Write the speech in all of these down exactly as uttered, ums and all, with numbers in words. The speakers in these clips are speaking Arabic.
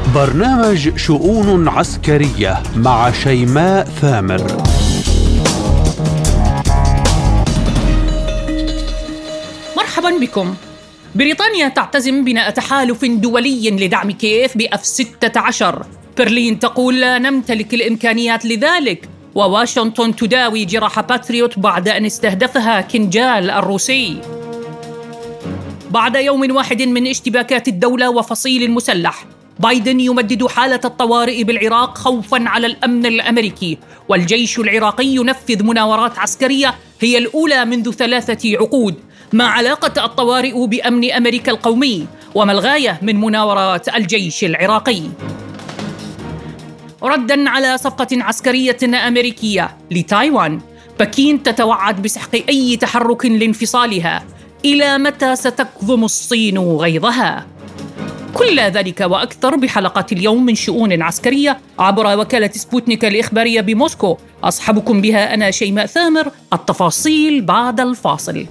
برنامج شؤون عسكرية مع شيماء ثامر. مرحبا بكم. بريطانيا تعتزم بناء تحالف دولي لدعم كييف بإف ستة عشر. برلين تقول لا نمتلك الإمكانيات لذلك، وواشنطن تداوي جراح باتريوت بعد أن استهدفها كنجال الروسي. بعد يوم واحد من اشتباكات الدولة وفصيل المسلح، بايدن يمدد حالة الطوارئ بالعراق خوفاً على الأمن الأمريكي، والجيش العراقي ينفذ مناورات عسكرية هي الأولى منذ ثلاثة عقود. ما علاقة الطوارئ بأمن أمريكا القومي؟ وما الغاية من مناورات الجيش العراقي؟ رداً على صفقة عسكرية أمريكية لتايوان، بكين تتوعد بسحق أي تحرك لانفصالها. إلى متى ستكظم الصين غيظها؟ كل ذلك وأكثر بحلقة اليوم من شؤون عسكرية عبر وكالة سبوتنيك الإخبارية بموسكو. أصحبكم بها أنا شيماء ثامر. التفاصيل بعد الفاصل.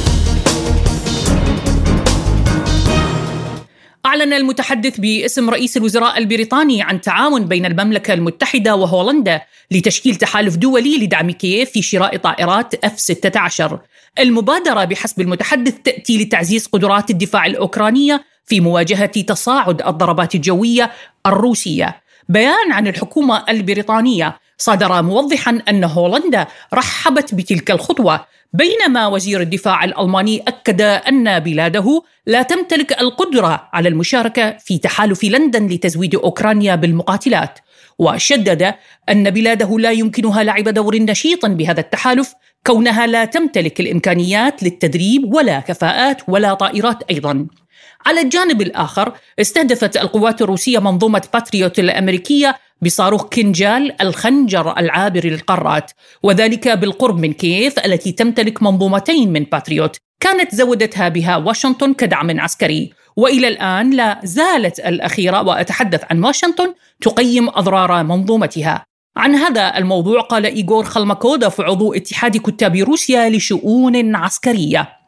أعلن المتحدث باسم رئيس الوزراء البريطاني عن تعاون بين المملكة المتحدة وهولندا لتشكيل تحالف دولي لدعم كييف في شراء طائرات إف ستة عشر. المبادرة بحسب المتحدث تأتي لتعزيز قدرات الدفاع الأوكرانية في مواجهة تصاعد الضربات الجوية الروسية. بيان عن الحكومة البريطانية صدر موضحاً أن هولندا رحبت بتلك الخطوة، بينما وزير الدفاع الألماني أكد أن بلاده لا تمتلك القدرة على المشاركة في تحالف لندن لتزويد أوكرانيا بالمقاتلات، وشدد أن بلاده لا يمكنها لعب دور نشيط بهذا التحالف كونها لا تمتلك الإمكانيات للتدريب ولا كفاءات ولا طائرات أيضاً. على الجانب الآخر، استهدفت القوات الروسية منظومة باتريوت الأمريكية بصاروخ كنجال الخنجر العابر للقارات، وذلك بالقرب من كييف التي تمتلك منظومتين من باتريوت كانت زودتها بها واشنطن كدعم عسكري. وإلى الآن لا زالت الأخيرة، وأتحدث عن واشنطن، تقيم أضرار منظومتها. عن هذا الموضوع قال إيغور خلمكودوف عضو اتحاد كتاب روسيا لشؤون عسكرية: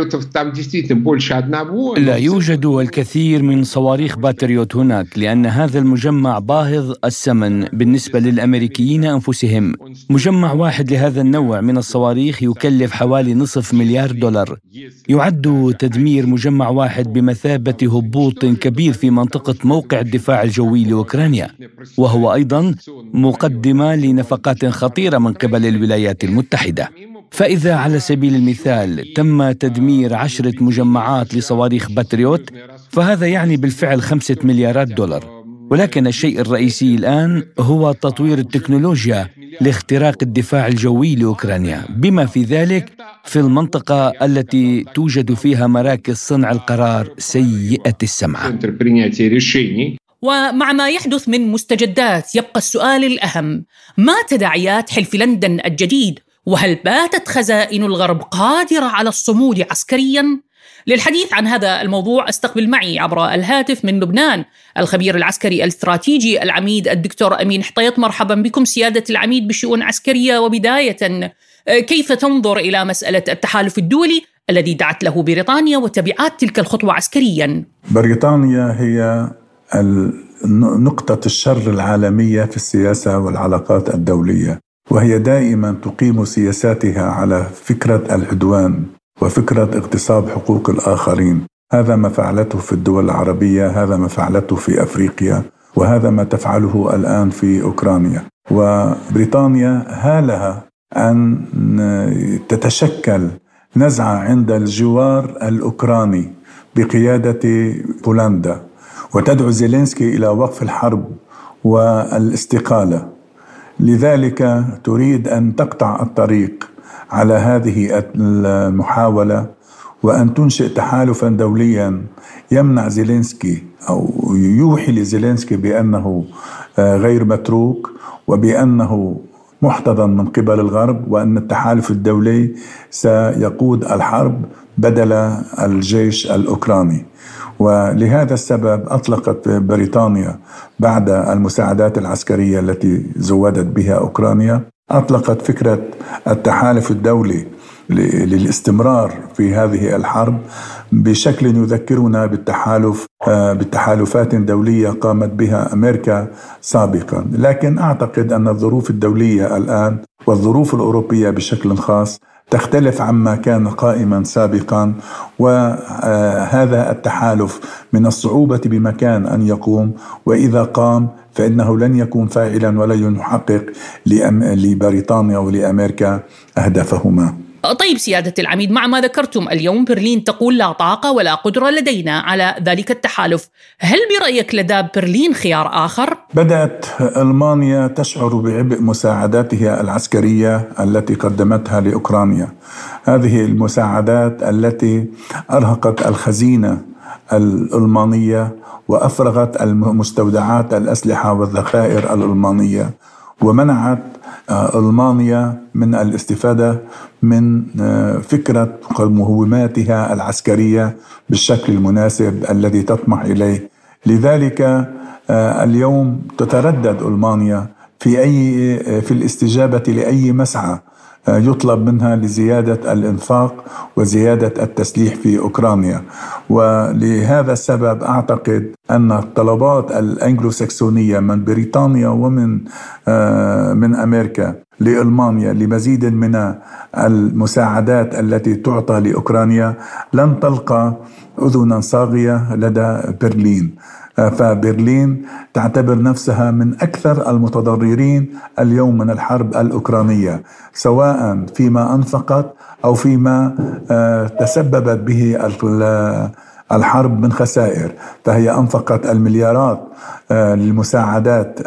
لا يوجد الكثير من صواريخ باتريوت هناك، لأن هذا المجمع باهظ الثمن بالنسبة للأمريكيين أنفسهم. مجمع واحد لهذا النوع من الصواريخ يكلف حوالي نصف مليار دولار. يعد تدمير مجمع واحد بمثابة هبوط كبير في منطقة موقع الدفاع الجوي لأوكرانيا، وهو أيضا مقدمة لنفقات خطيرة من قبل الولايات المتحدة. فإذا على سبيل المثال تم تدمير عشرة مجمعات لصواريخ باتريوت، فهذا يعني بالفعل خمسة مليارات دولار. ولكن الشيء الرئيسي الآن هو تطوير التكنولوجيا لاختراق الدفاع الجوي لأوكرانيا، بما في ذلك في المنطقة التي توجد فيها مراكز صنع القرار سيئة السمعة. ومع ما يحدث من مستجدات، يبقى السؤال الأهم: ما تداعيات حلف لندن الجديد؟ وهل باتت خزائن الغرب قادرة على الصمود عسكرياً؟ للحديث عن هذا الموضوع استقبل معي عبر الهاتف من لبنان الخبير العسكري الاستراتيجي العميد الدكتور أمين حطيط. مرحبا بكم سيادة العميد بشؤون عسكرية. وبداية، كيف تنظر إلى مسألة التحالف الدولي الذي دعت له بريطانيا وتبعات تلك الخطوة عسكرياً؟ بريطانيا هي نقطة الشر العالمية في السياسة والعلاقات الدولية، وهي دائما تقيم سياساتها على فكرة العدوان وفكرة اغتصاب حقوق الآخرين. هذا ما فعلته في الدول العربية، هذا ما فعلته في أفريقيا، وهذا ما تفعله الآن في أوكرانيا. وبريطانيا هالها أن تتشكل نزعة عند الجوار الأوكراني بقيادة بولندا، وتدعو زيلينسكي إلى وقف الحرب والاستقالة. لذلك تريد أن تقطع الطريق على هذه المحاولة، وأن تنشئ تحالفا دوليا يمنع زيلينسكي أو يوحي لزيلينسكي بأنه غير متروك وبأنه محتضن من قبل الغرب، وأن التحالف الدولي سيقود الحرب بدل الجيش الأوكراني. ولهذا السبب أطلقت بريطانيا بعد المساعدات العسكرية التي زودت بها أوكرانيا، أطلقت فكرة التحالف الدولي للاستمرار في هذه الحرب بشكل يذكرنا بالتحالف بالتحالفات دولية قامت بها أمريكا سابقا. لكن أعتقد أن الظروف الدولية الآن والظروف الأوروبية بشكل خاص تختلف عما كان قائما سابقا، وهذا التحالف من الصعوبة بمكان أن يقوم، وإذا قام فإنه لن يكون فاعلا ولن يحقق لبريطانيا ولأمريكا أهدافهما. طيب سيادة العميد، مع ما ذكرتم اليوم برلين تقول لا طاقة ولا قدرة لدينا على ذلك التحالف، هل برأيك لدى برلين خيار آخر؟ بدأت ألمانيا تشعر بعبء مساعداتها العسكرية التي قدمتها لأوكرانيا. هذه المساعدات التي أرهقت الخزينة الألمانية وأفرغت المستودعات الأسلحة والذخائر الألمانية، ومنعت ألمانيا من الاستفادة من فكرة مهماتها العسكرية بالشكل المناسب الذي تطمح إليه. لذلك اليوم تتردد ألمانيا في أي في الاستجابة لأي مسعى يطلب منها لزيادة الإنفاق وزيادة التسليح في أوكرانيا. ولهذا السبب أعتقد أن الطلبات الأنجلوساكسونية من بريطانيا ومن من أمريكا لألمانيا لمزيد من المساعدات التي تعطى لأوكرانيا لن تلقى أذنا صاغية لدى برلين. فبرلين تعتبر نفسها من أكثر المتضررين اليوم من الحرب الأوكرانية، سواء فيما أنفقت أو فيما تسببت به الحرب من خسائر. فهي أنفقت المليارات للمساعدات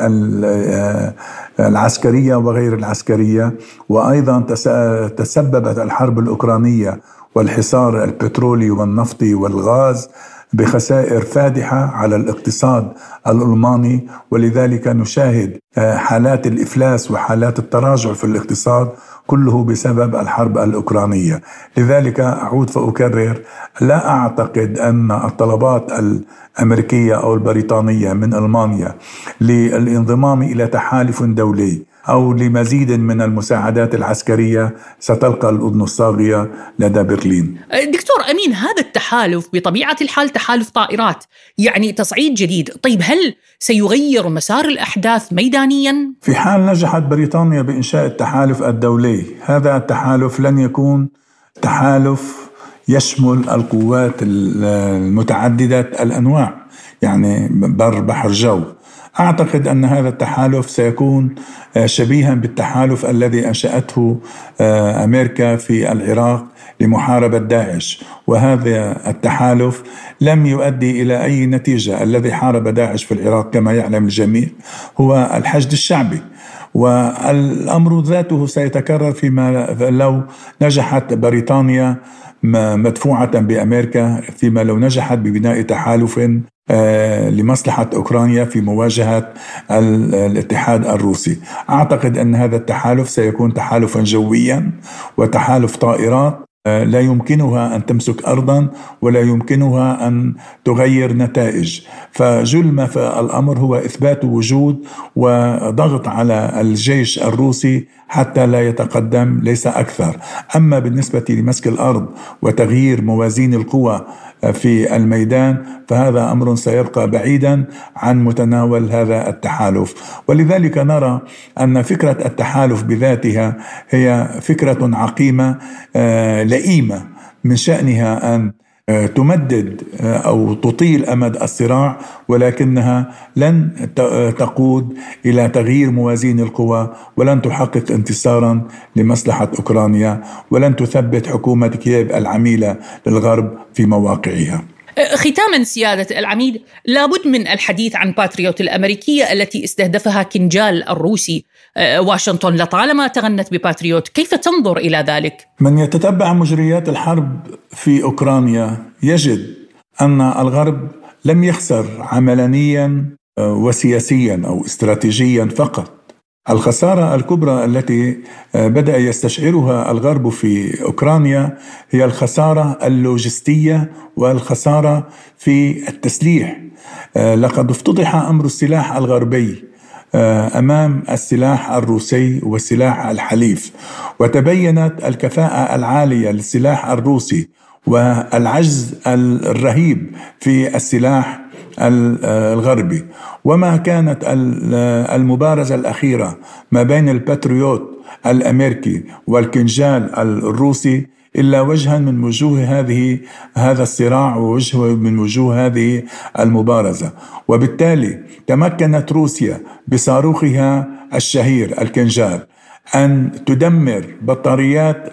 العسكرية وغير العسكرية، وأيضا تسببت الحرب الأوكرانية والحصار البترولي والنفطي والغاز بخسائر فادحة على الاقتصاد الألماني. ولذلك نشاهد حالات الإفلاس وحالات التراجع في الاقتصاد كله بسبب الحرب الأوكرانية. لذلك أعود فأكرر، لا أعتقد أن الطلبات الأمريكية أو البريطانية من ألمانيا للانضمام إلى تحالف دولي أو لمزيد من المساعدات العسكرية ستلقى الأذن الصاغية لدى برلين. دكتور أمين، هذا التحالف بطبيعة الحال تحالف طائرات، يعني تصعيد جديد. طيب هل سيغير مسار الأحداث ميدانيا؟ في حال نجحت بريطانيا بإنشاء التحالف الدولي، هذا التحالف لن يكون تحالف يشمل القوات المتعددة الأنواع، يعني بر بحر جو. أعتقد أن هذا التحالف سيكون شبيها بالتحالف الذي أنشأته أمريكا في العراق لمحاربة داعش، وهذا التحالف لم يؤدي إلى أي نتيجة. الذي حارب داعش في العراق كما يعلم الجميع هو الحشد الشعبي، والأمر ذاته سيتكرر فيما لو نجحت بريطانيا مدفوعة بأمريكا، فيما لو نجحت ببناء تحالف لمصلحة أوكرانيا في مواجهة الاتحاد الروسي. أعتقد أن هذا التحالف سيكون تحالفا جويا وتحالف طائرات لا يمكنها أن تمسك أرضا ولا يمكنها أن تغير نتائج. فجل ما في الأمر هو إثبات وجود وضغط على الجيش الروسي حتى لا يتقدم، ليس أكثر. أما بالنسبة لمسك الأرض وتغيير موازين القوى في الميدان فهذا أمر سيبقى بعيدا عن متناول هذا التحالف. ولذلك نرى أن فكرة التحالف بذاتها هي فكرة عقيمة لئيمة، من شأنها أن تمدد أو تطيل أمد الصراع، ولكنها لن تقود إلى تغيير موازين القوى، ولن تحقق انتصارا لمصلحة أوكرانيا، ولن تثبت حكومة كييف العميلة للغرب في مواقعها. ختاما سيادة العميد، لابد من الحديث عن باتريوت الأمريكية التي استهدفها كنجال الروسي. واشنطن لطالما تغنت بباتريوت، كيف تنظر إلى ذلك؟ من يتتبع مجريات الحرب في أوكرانيا يجد أن الغرب لم يخسر عملانيا وسياسيا أو استراتيجيا فقط. الخسارة الكبرى التي بدأ يستشعرها الغرب في أوكرانيا هي الخسارة اللوجستية والخسارة في التسليح. لقد افتضح أمر السلاح الغربي أمام السلاح الروسي والسلاح الحليف، وتبينت الكفاءة العالية للسلاح الروسي والعجز الرهيب في السلاح الغربي. وما كانت المبارزة الأخيرة ما بين الباتريوت الأمريكي والكنجال الروسي إلا وجها من وجوه هذه هذا الصراع ووجه من وجوه هذه المبارزة. وبالتالي تمكنت روسيا بصاروخها الشهير الكنجال أن تدمر بطاريات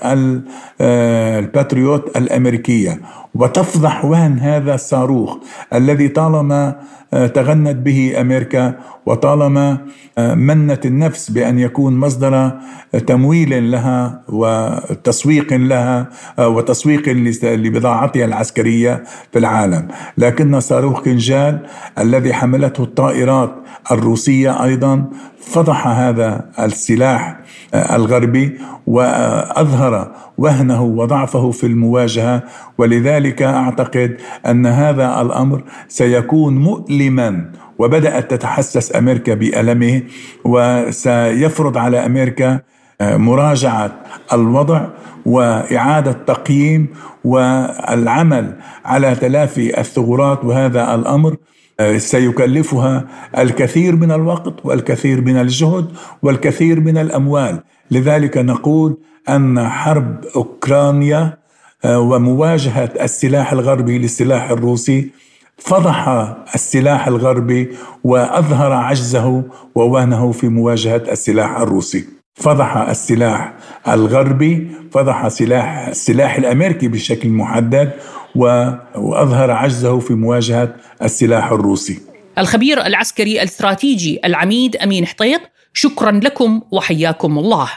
الباتريوت الأمريكية وتفضح وهن هذا الصاروخ الذي طالما تغنت به أمريكا وطالما منت النفس بأن يكون مصدر تمويل لها وتسويق لها وتسويق لبضاعتها العسكرية في العالم. لكن صاروخ كنجال الذي حملته الطائرات الروسية أيضا فضح هذا السلاح الغربي وأظهر وهنه وضعفه في المواجهة. ولذلك أعتقد أن هذا الأمر سيكون مؤلما، وبدأت تتحسس أمريكا بألمه، وسيفرض على أمريكا مراجعة الوضع وإعادة تقييم والعمل على تلافي الثغرات. وهذا الأمر سيكلفها الكثير من الوقت والكثير من الجهد والكثير من الأموال. لذلك نقول أن حرب أوكرانيا ومواجهة السلاح الغربي للسلاح الروسي فضح السلاح الغربي وأظهر عجزه ووهنه في مواجهة السلاح الروسي. فضح السلاح الغربي، فضح سلاح السلاح الأمريكي بشكل محدد، وأظهر عجزه في مواجهة السلاح الروسي. الخبير العسكري الاستراتيجي العميد أمين حطيط، شكرا لكم وحياكم الله.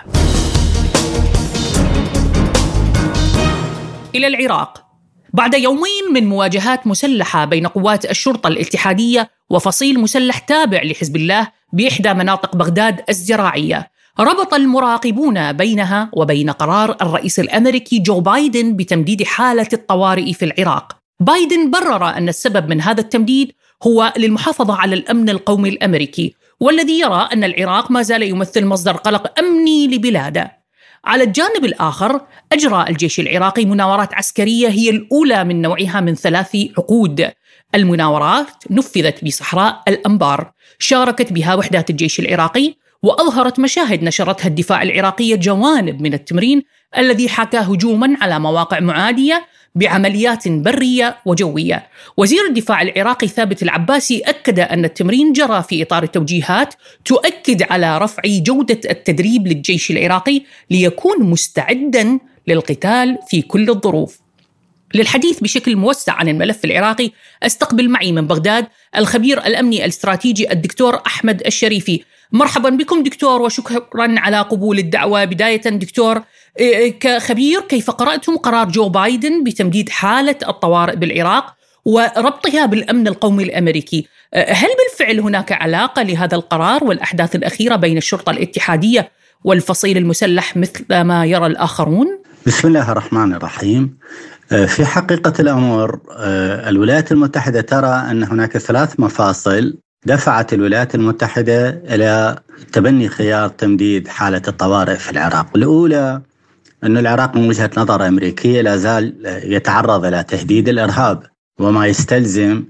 إلى العراق. بعد يومين من مواجهات مسلحة بين قوات الشرطة الاتحادية وفصيل مسلح تابع لحزب الله بإحدى مناطق بغداد الزراعية، ربط المراقبون بينها وبين قرار الرئيس الأمريكي جو بايدن بتمديد حالة الطوارئ في العراق. بايدن برر أن السبب من هذا التمديد هو للمحافظة على الأمن القومي الأمريكي، والذي يرى أن العراق ما زال يمثل مصدر قلق أمني لبلاده. على الجانب الآخر، أجرى الجيش العراقي مناورات عسكرية هي الأولى من نوعها من ثلاث عقود. المناورات نفذت بصحراء الأنبار، شاركت بها وحدات الجيش العراقي، وأظهرت مشاهد نشرتها الدفاع العراقية جوانب من التمرين الذي حكى هجوماً على مواقع معادية بعمليات برية وجوية. وزير الدفاع العراقي ثابت العباسي أكد أن التمرين جرى في إطار توجيهات تؤكد على رفع جودة التدريب للجيش العراقي ليكون مستعداً للقتال في كل الظروف. للحديث بشكل موسع عن الملف العراقي استقبل معي من بغداد الخبير الأمني الاستراتيجي الدكتور أحمد الشريفي. مرحبا بكم دكتور، وشكرا على قبول الدعوة. بداية دكتور، كخبير، كيف قرأتم قرار جو بايدن بتمديد حالة الطوارئ بالعراق وربطها بالأمن القومي الأمريكي؟ هل بالفعل هناك علاقة لهذا القرار والأحداث الأخيرة بين الشرطة الاتحادية والفصيل المسلح مثل ما يرى الآخرون؟ بسم الله الرحمن الرحيم. في حقيقة الأمور الولايات المتحدة ترى أن هناك ثلاث مفاصل دفعت الولايات المتحدة إلى تبني خيار تمديد حالة الطوارئ في العراق. الأولى أن العراق من وجهة نظر أمريكية لا زال يتعرض إلى تهديد الإرهاب، وما يستلزم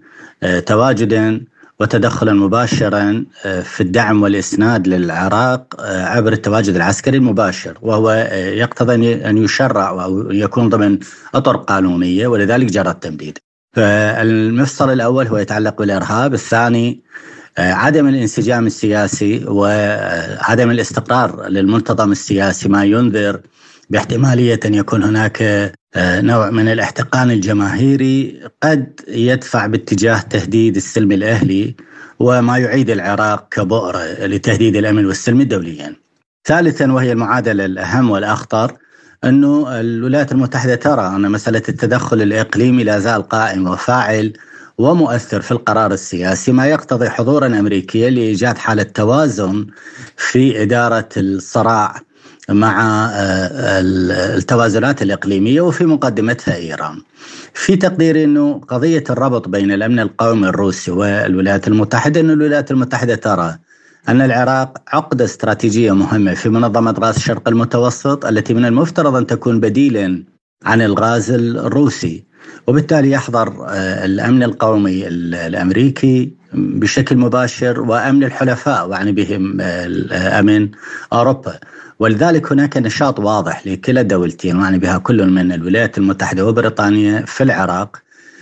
تواجداً وتدخلاً مباشراً في الدعم والإسناد للعراق عبر التواجد العسكري المباشر، وهو يقتضي أن يشرع أو يكون ضمن أطر قانونية، ولذلك جرى التمديد. فالمفصل الأول هو يتعلق بالإرهاب، الثاني عدم الانسجام السياسي وعدم الاستقرار للمنتظم السياسي، ما ينذر باحتمالية أن يكون هناك نوع من الاحتقان الجماهيري قد يدفع باتجاه تهديد السلم الأهلي وما يعيد العراق كبؤرة لتهديد الأمن والسلم الدوليين. ثالثا، وهي المعادلة الأهم والأخطر، أنه الولايات المتحدة ترى أن مسألة التدخل الإقليمي لا زال قائم وفاعل ومؤثر في القرار السياسي، ما يقتضي حضورا أمريكيا لإيجاد حالة توازن في إدارة الصراع مع التوازنات الإقليمية وفي مقدمتها إيران. في تقدير أنه قضية الربط بين الأمن القومي الروسي والولايات المتحدة، أن الولايات المتحدة ترى أن العراق عقدة استراتيجية مهمة في منظمة غاز الشرق المتوسط التي من المفترض أن تكون بديلا عن الغاز الروسي، وبالتالي يحضر الأمن القومي الأمريكي بشكل مباشر وأمن الحلفاء وعني بهم أمن أوروبا. ولذلك هناك نشاط واضح لكلا الدولتين وعني بها كل من الولايات المتحدة وبريطانيا في العراق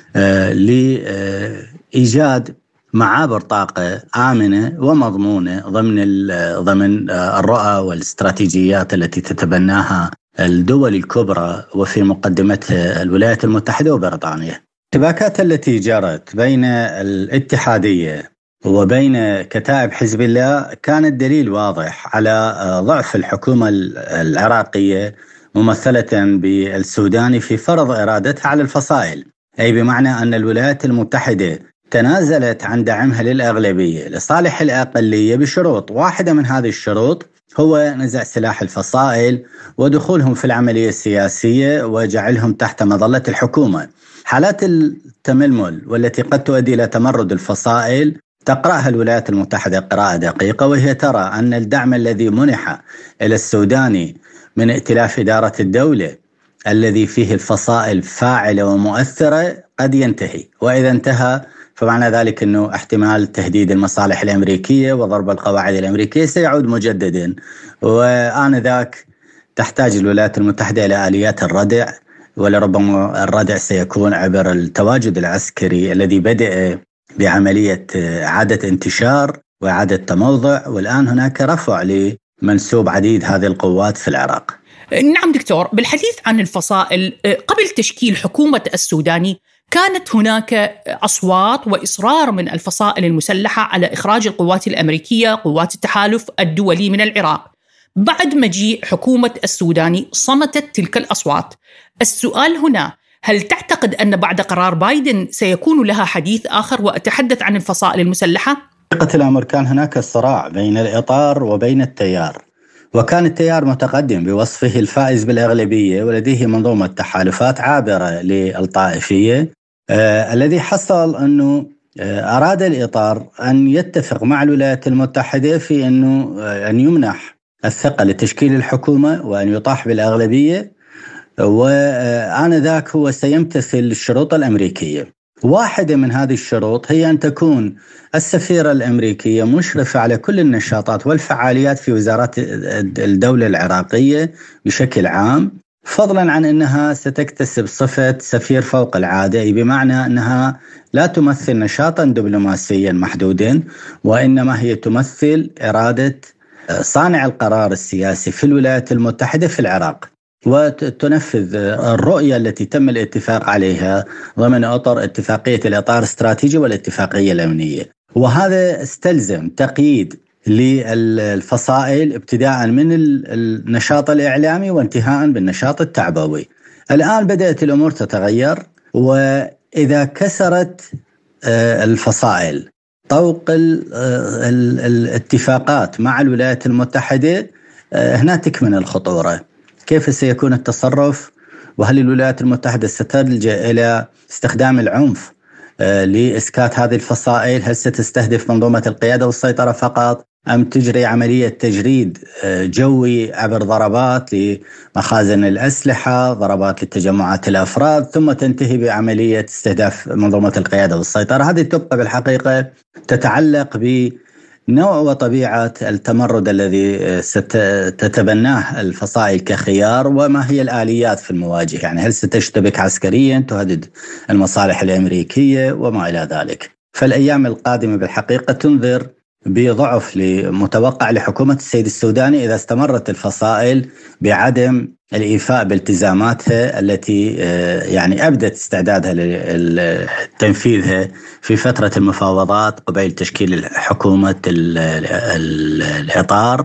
لإيجاد معابر طاقة آمنة ومضمونة ضمن ضمن الرؤى والاستراتيجيات التي تتبناها الدول الكبرى وفي مقدمتها الولايات المتحدة وبريطانيا. الاشتباكات التي جرت بين الاتحادية وبين كتائب حزب الله كانت دليل واضح على ضعف الحكومة العراقية ممثلة بالسوداني في فرض إرادتها على الفصائل، أي بمعنى أن الولايات المتحدة تنازلت عن دعمها للأغلبية لصالح الأقلية بشروط. واحدة من هذه الشروط هو نزع سلاح الفصائل ودخولهم في العملية السياسية وجعلهم تحت مظلة الحكومة. حالات التململ والتي قد تؤدي إلى تمرد الفصائل تقرأها الولايات المتحدة قراءة دقيقة، وهي ترى أن الدعم الذي منح إلى السوداني من ائتلاف إدارة الدولة الذي فيه الفصائل فاعلة ومؤثرة قد ينتهي، وإذا انتهى فمعنى ذلك أنه احتمال تهديد المصالح الأمريكية وضرب القواعد الأمريكية سيعود مجددا، وآنذاك تحتاج الولايات المتحدة إلى آليات الردع، ولربما الردع سيكون عبر التواجد العسكري الذي بدأ بعملية إعادة انتشار وإعادة تموضع، والآن هناك رفع لمنسوب عديد هذه القوات في العراق. نعم دكتور، بالحديث عن الفصائل قبل تشكيل حكومة السوداني كانت هناك أصوات وإصرار من الفصائل المسلحة على إخراج القوات الأمريكية قوات التحالف الدولي من العراق. بعد مجيء حكومة السوداني صمتت تلك الأصوات. السؤال هنا، هل تعتقد أن بعد قرار بايدن سيكون لها حديث آخر وأتحدث عن الفصائل المسلحة؟ حقيقة الأمر كان هناك صراع بين الإطار وبين التيار، وكان التيار متقدم بوصفه الفائز بالأغلبية ولديه منظومة تحالفات عابرة للطائفية. آه الذي حصل أنه آه أراد الإطار أن يتفق مع الولايات المتحدة في أنه آه أن يمنح الثقة لتشكيل الحكومة وأن يطاح بالأغلبية، وآنذاك هو سيمتثل الشروط الأمريكية. واحدة من هذه الشروط هي أن تكون السفيرة الأمريكية مشرفة على كل النشاطات والفعاليات في وزارات الدولة العراقية بشكل عام، فضلا عن أنها ستكتسب صفة سفير فوق العادة، أي بمعنى أنها لا تمثل نشاطا دبلوماسيا محدودا، وإنما هي تمثل إرادة صانع القرار السياسي في الولايات المتحدة في العراق، وتنفذ الرؤية التي تم الاتفاق عليها ضمن أطر اتفاقية الإطار الاستراتيجي والاتفاقية الأمنية. وهذا استلزم تقييد للفصائل ابتداء من النشاط الإعلامي وانتهاء بالنشاط التعبوي. الآن بدأت الأمور تتغير، وإذا كسرت الفصائل طوق الاتفاقات مع الولايات المتحدة هنا تكمن الخطورة. كيف سيكون التصرف؟ وهل الولايات المتحدة ستلجأ إلى استخدام العنف لإسكات هذه الفصائل؟ هل ستستهدف منظومة القيادة والسيطرة فقط، أم تجري عملية تجريد جوي عبر ضربات لمخازن الأسلحة، ضربات لتجمعات الأفراد، ثم تنتهي بعملية استهداف منظومة القيادة والسيطرة؟ هذه تبقى بالحقيقة تتعلق بنوع وطبيعة التمرد الذي ستتبناه الفصائل كخيار، وما هي الآليات في المواجهة. يعني هل ستشتبك عسكريا تهدد المصالح الأمريكية وما إلى ذلك. فالأيام القادمة بالحقيقة تنذر بضعف متوقع لحكومة السيد السوداني إذا استمرت الفصائل بعدم الإيفاء بالتزاماتها التي يعني أبدت استعدادها لتنفيذها في فترة المفاوضات قبيل تشكيل حكومة الإطار،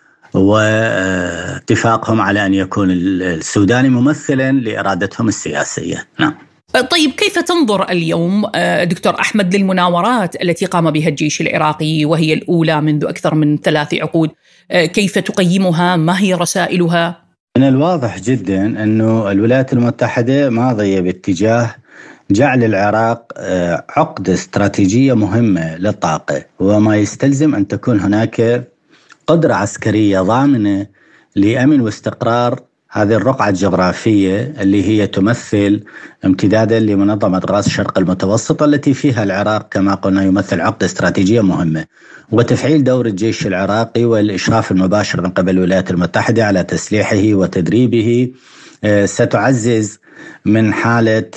واتفاقهم على أن يكون السوداني ممثلا لإرادتهم السياسية. نعم. طيب، كيف تنظر اليوم دكتور أحمد للمناورات التي قام بها الجيش العراقي وهي الأولى منذ أكثر من ثلاث عقود؟ كيف تقيمها؟ ما هي رسائلها؟ من الواضح جدا أنه الولايات المتحدة ماضية باتجاه جعل العراق عقدة استراتيجية مهمة للطاقة، وما يستلزم أن تكون هناك قدرة عسكرية ضامنة لأمن واستقرار هذه الرقعة الجغرافية اللي هي تمثل امتدادا لمنظمة غاز الشرق المتوسط التي فيها العراق كما قلنا يمثل عقدة استراتيجية مهمة، وتفعيل دور الجيش العراقي والإشراف المباشر من قبل الولايات المتحدة على تسليحه وتدريبه ستعزز من حالة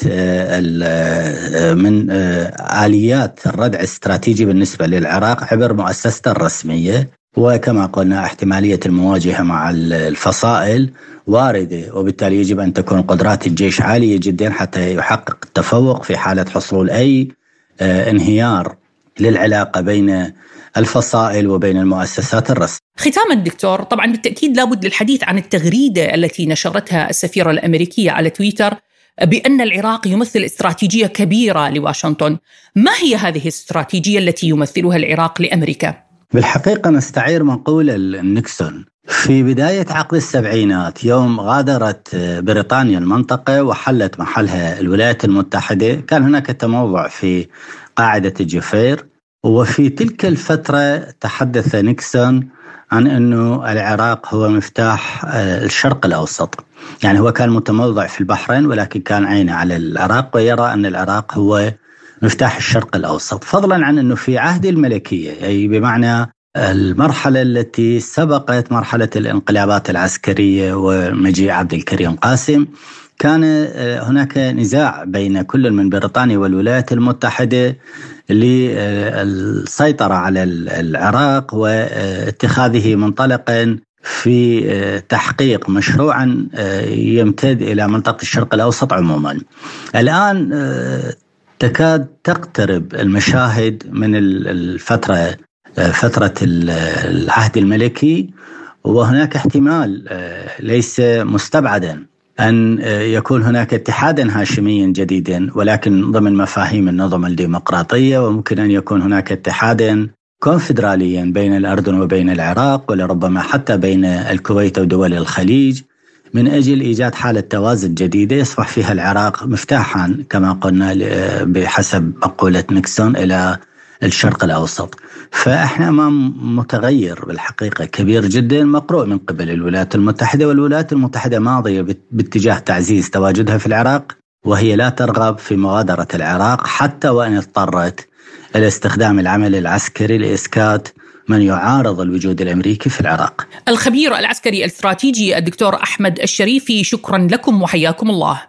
من آليات الردع الاستراتيجي بالنسبة للعراق عبر مؤسسته الرسمية. وكما قلنا احتمالية المواجهة مع الفصائل واردة، وبالتالي يجب أن تكون قدرات الجيش عالية جدا حتى يحقق التفوق في حالة حصول أي انهيار للعلاقة بين الفصائل وبين المؤسسات الرسمية. ختاما دكتور، طبعا بالتأكيد لابد للحديث عن التغريدة التي نشرتها السفيرة الأمريكية على تويتر بأن العراق يمثل استراتيجية كبيرة لواشنطن. ما هي هذه الاستراتيجية التي يمثلها العراق لأمريكا؟ بالحقيقة نستعير مقولة نيكسون في بداية عقد السبعينات، يوم غادرت بريطانيا المنطقة وحلت محلها الولايات المتحدة. كان هناك تموضع في قاعدة الجفير، وفي تلك الفترة تحدث نيكسون عن أنه العراق هو مفتاح الشرق الأوسط. يعني هو كان متموضع في البحرين ولكن كان عينه على العراق ويرى أن العراق هو مفتاح الشرق الأوسط، فضلا عن أنه في عهد الملكية، أي بمعنى المرحلة التي سبقت مرحلة الانقلابات العسكرية ومجيء عبد الكريم قاسم، كان هناك نزاع بين كل من بريطانيا والولايات المتحدة للسيطرة على العراق واتخاذه منطلقا في تحقيق مشروعا يمتد إلى منطقة الشرق الأوسط عموما. الآن تكاد تقترب المشاهد من الفترة فترة العهد الملكي، وهناك احتمال ليس مستبعدا أن يكون هناك اتحادا هاشميا جديدا ولكن ضمن مفاهيم النظم الديمقراطية، وممكن أن يكون هناك اتحادا كونفدراليا بين الأردن وبين العراق، ولربما حتى بين الكويت ودول الخليج، من أجل إيجاد حالة توازن جديدة يصبح فيها العراق مفتاحا كما قلنا بحسب مقولة نيكسون إلى الشرق الأوسط. فإحنا أمام متغير بالحقيقة كبير جدا مقروء من قبل الولايات المتحدة، والولايات المتحدة ماضية باتجاه تعزيز تواجدها في العراق، وهي لا ترغب في مغادرة العراق حتى وإن اضطرت إلى استخدام العمل العسكري لإسكات من يعارض الوجود الأمريكي في العراق. الخبير العسكري الاستراتيجي الدكتور أحمد الشريفي، شكرا لكم وحياكم الله.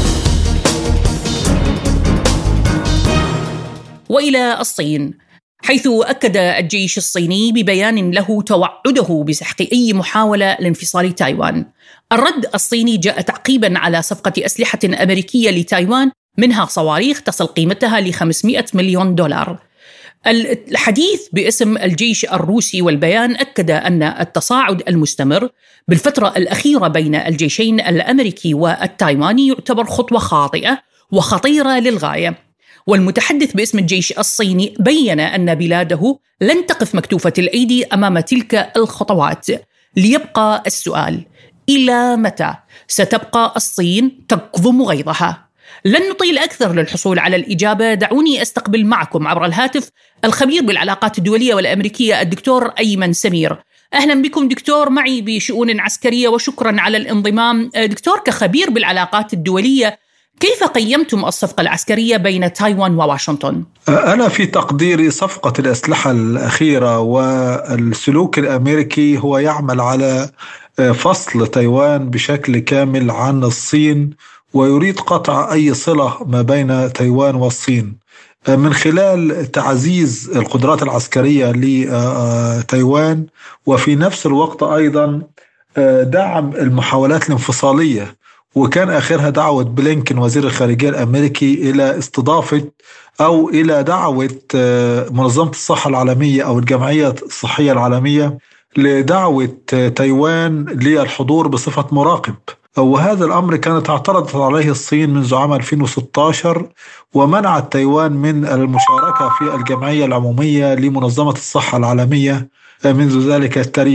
وإلى الصين، حيث أكد الجيش الصيني ببيان له توعده بسحق أي محاولة لانفصال تايوان. الرد الصيني جاء تعقيبا على صفقة أسلحة أمريكية لتايوان، منها صواريخ تصل قيمتها ل خمسمائة مليون دولار. الحديث باسم الجيش الروسي والبيان أكد أن التصاعد المستمر بالفترة الأخيرة بين الجيشين الأمريكي والتايواني يعتبر خطوة خاطئة وخطيرة للغاية. والمتحدث باسم الجيش الصيني بيّن أن بلاده لن تقف مكتوفة الأيدي أمام تلك الخطوات. ليبقى السؤال: إلى متى ستبقى الصين تكظم غيظها؟ لن نطيل أكثر للحصول على الإجابة. دعوني أستقبل معكم عبر الهاتف الخبير بالعلاقات الدولية والأمريكية الدكتور أيمن سمير. أهلا بكم دكتور معي بشؤون عسكرية، وشكرا على الانضمام. دكتور، كخبير بالعلاقات الدولية، كيف قيمتم الصفقة العسكرية بين تايوان وواشنطن؟ أنا في تقديري صفقة الأسلحة الأخيرة والسلوك الأمريكي هو يعمل على فصل تايوان بشكل كامل عن الصين، ويريد قطع أي صلة ما بين تايوان والصين من خلال تعزيز القدرات العسكرية لتايوان، وفي نفس الوقت أيضا دعم المحاولات الانفصالية. وكان آخرها دعوة بلينكن وزير الخارجية الأمريكي إلى استضافة أو إلى دعوة منظمة الصحة العالمية أو الجمعية الصحية العالمية لدعوة تايوان للحضور بصفة مراقب. وهذا الأمر كانت اعترضت عليه الصين منذ عام ألفين وستة عشر، ومنعت تايوان من المشاركة في الجمعية العمومية لمنظمة الصحة العالمية منذ ذلك التاريخ.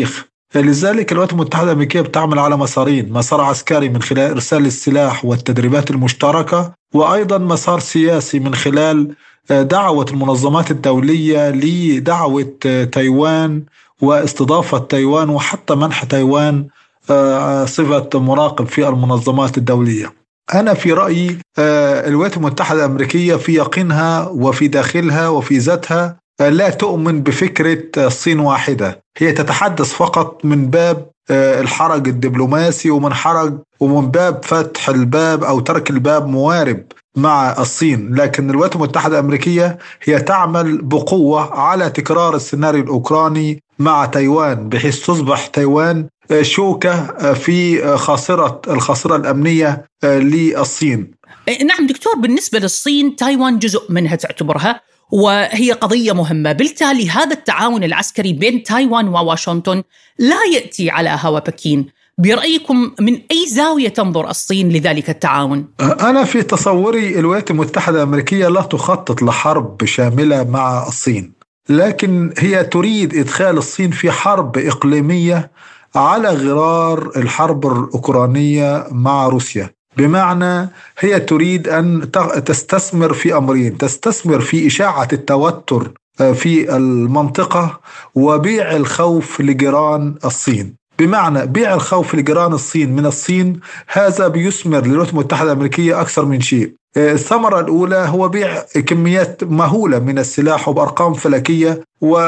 لذلك الولايات المتحدة الأمريكية بتعمل على مسارين: مسار عسكري من خلال إرسال السلاح والتدريبات المشتركة، وأيضا مسار سياسي من خلال دعوة المنظمات الدولية لدعوة تايوان واستضافة تايوان وحتى منح تايوان صفة مراقب في المنظمات الدولية. أنا في رأيي الولايات المتحدة الأمريكية في يقينها وفي داخلها وفي ذاتها لا تؤمن بفكرة الصين واحدة، هي تتحدث فقط من باب الحرج الدبلوماسي ومن حرج ومن باب فتح الباب أو ترك الباب موارب مع الصين. لكن الولايات المتحدة الأمريكية هي تعمل بقوة على تكرار السيناريو الأوكراني مع تايوان، بحيث تصبح تايوان شوكة في خاصرة الخاصرة الأمنية للصين. نعم دكتور، بالنسبة للصين تايوان جزء منها تعتبرها، وهي قضية مهمة. بالتالي هذا التعاون العسكري بين تايوان وواشنطن لا يأتي على هوى بكين. برأيكم من أي زاوية تنظر الصين لذلك التعاون؟ أنا في تصوري الولايات المتحدة الأمريكية لا تخطط لحرب شاملة مع الصين، لكن هي تريد إدخال الصين في حرب إقليمية على غرار الحرب الأوكرانية مع روسيا. بمعنى هي تريد أن تستثمر في أمرين: تستثمر في إشاعة التوتر في المنطقة وبيع الخوف لجيران الصين. بمعنى بيع الخوف لجيران الصين من الصين، هذا بيثمر للولايات المتحدة الأمريكية أكثر من شيء. الثمرة الأولى هو بيع كميات مهولة من السلاح وبأرقام فلكية،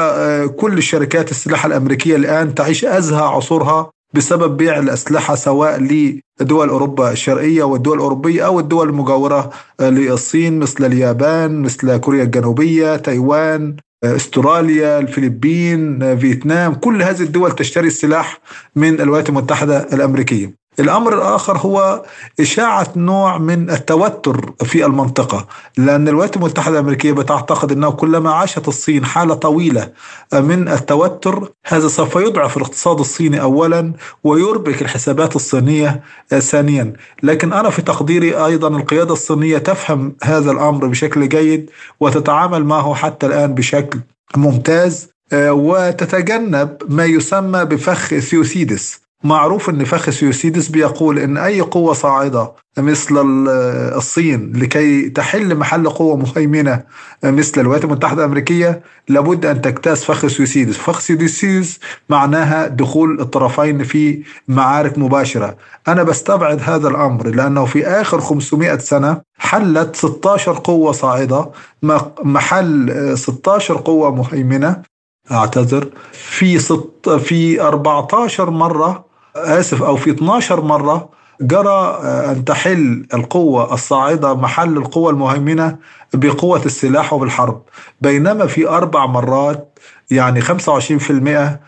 وكل شركات السلاح الأمريكية الآن تعيش أزهى عصورها بسبب بيع الأسلحة سواء لدول أوروبا الشرقية والدول الأوروبية أو الدول المجاورة للصين مثل اليابان، مثل كوريا الجنوبية، تايوان، استراليا، الفلبين، فيتنام. كل هذه الدول تشتري السلاح من الولايات المتحدة الأمريكية. الأمر الآخر هو إشاعة نوع من التوتر في المنطقة، لأن الولايات المتحدة الأمريكية بتعتقد أنه كلما عاشت الصين حالة طويلة من التوتر، هذا سوف يضعف الاقتصاد الصيني أولا ويربك الحسابات الصينية ثانيا. لكن أنا في تقديري أيضا القيادة الصينية تفهم هذا الأمر بشكل جيد وتتعامل معه حتى الآن بشكل ممتاز، وتتجنب ما يسمى بفخ ثيوسيدس. معروف أن فخ ثيوسيدس بيقول أن أي قوة صاعدة مثل الصين لكي تحل محل قوة مهيمنة مثل الولايات المتحدة الأمريكية لابد أن تجتاز فخ ثيوسيدس. فخ ثيوسيدس معناها دخول الطرفين في معارك مباشرة. أنا بستبعد هذا الأمر لأنه في آخر خمسمائة سنة حلت ستة عشر قوة صاعدة محل ستة عشر قوة مهيمنة أعتذر في ست في أربعة عشر مرة آسف أو في اثنتي عشرة مرة جرى أن تحل القوة الصاعدة محل القوة المهيمنة بقوة السلاح وبالحرب، بينما في أربع مرات يعني خمسة وعشرين بالمئة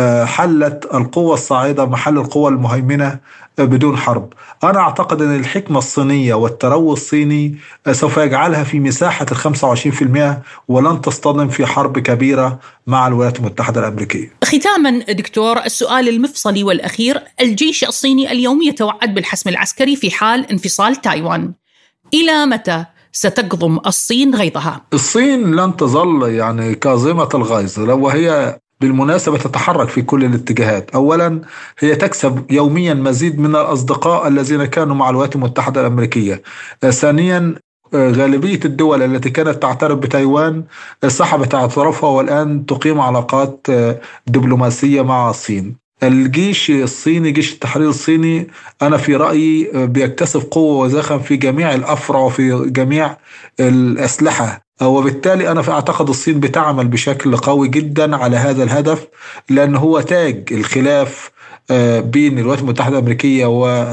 حلت القوة الصاعدة محل القوة المهيمنة بدون حرب. أنا أعتقد أن الحكمة الصينية والتروي الصيني سوف يجعلها في مساحة الخمسة وعشرين بالمئة ولن تصطدم في حرب كبيرة مع الولايات المتحدة الأمريكية. ختاما دكتور، السؤال المفصلي والأخير: الجيش الصيني اليوم يتوعد بالحسم العسكري في حال انفصال تايوان. إلى متى ستكظم الصين غيظها؟ الصين لن تظل يعني كاظمة الغيظ، وهي بالمناسبة تتحرك في كل الاتجاهات. أولا هي تكسب يوميا مزيد من الأصدقاء الذين كانوا مع الولايات المتحدة الأمريكية. ثانيا غالبية الدول التي كانت تعترف بتايوان سحبت اعترافها والآن تقيم علاقات دبلوماسية مع الصين. الجيش الصيني، جيش التحرير الصيني، أنا في رأيي بيكتسب قوة وزخم في جميع الأفرع وفي جميع الأسلحة، وبالتالي أنا أعتقد الصين بتعمل بشكل قوي جدا على هذا الهدف، لأن هو تاج الخلاف بين الولايات المتحدة الأمريكية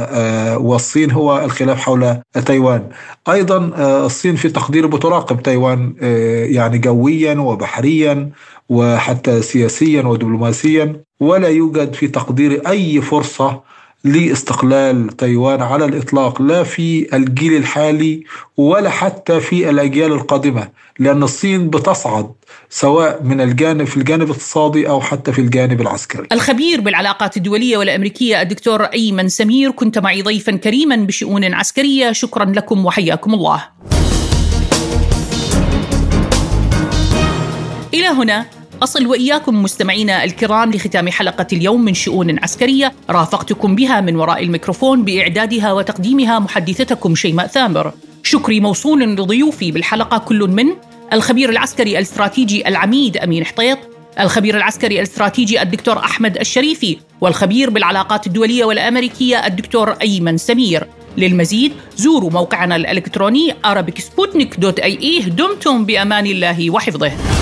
والصين هو الخلاف حول تايوان. أيضا الصين في تقدير بتراقب تايوان يعني جويا وبحريا وحتى سياسيا ودبلوماسيا، ولا يوجد في تقدير أي فرصة لاستقلال تايوان على الإطلاق، لا في الجيل الحالي ولا حتى في الأجيال القادمة، لأن الصين بتصعد سواء من الجانب في الجانب الاقتصادي أو حتى في الجانب العسكري. الخبير بالعلاقات الدولية والأمريكية الدكتور أيمن سمير، كنت معي ضيفا كريما بشؤون عسكرية. شكرا لكم وحياكم الله. إلى هنا أصل وإياكم مستمعينا الكرام لختام حلقة اليوم من شؤون عسكرية، رافقتكم بها من وراء الميكروفون بإعدادها وتقديمها محدثتكم شيماء ثامر. شكري موصول لضيوفي بالحلقة، كل من الخبير العسكري الاستراتيجي العميد أمين حطيط، الخبير العسكري الاستراتيجي الدكتور أحمد الشريفي، والخبير بالعلاقات الدولية والأمريكية الدكتور أيمن سمير. للمزيد زوروا موقعنا الإلكتروني أرابيك سبوتنيك دوت آي إي. دمتم بأمان الله وحفظه.